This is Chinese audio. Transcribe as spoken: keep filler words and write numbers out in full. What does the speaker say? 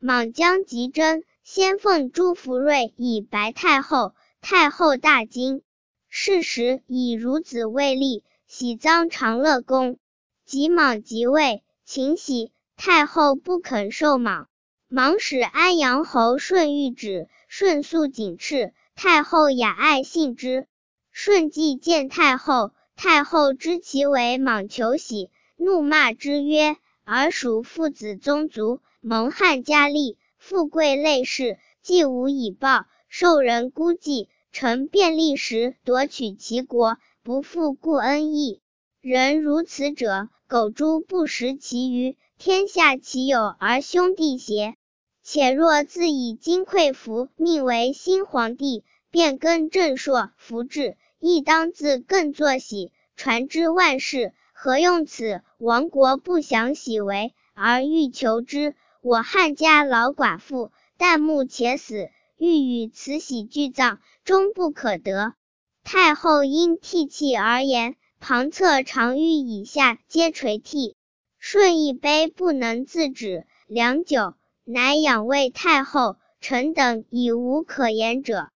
莽将及真，先奉朱福瑞以白太后，太后大惊。是时以孺子为例，喜臧长乐宫。及莽即位，请喜，太后不肯受莽。莽使安阳侯顺谕旨，顺素谨斥，太后雅爱信之。顺既见太后，太后知其为莽求喜，怒骂之曰：尔属父子宗族，蒙汉家利，富贵累世，既无以报，受人孤寂，臣便立时夺取其国，不负故恩义。人如此者，苟诛不食其余，天下其有而兄弟邪？且若自以金匮服命为新皇帝，便更正朔服制，亦当自更作喜，传之万世，何用此亡国不享喜为，而欲求之？我汉家老寡妇，旦暮且死，欲与此喜俱葬，终不可得。太后因涕泣而言，旁侧常遇以下皆垂涕。顺一悲不能自止，良久，乃仰谓太后，臣等已无可言者。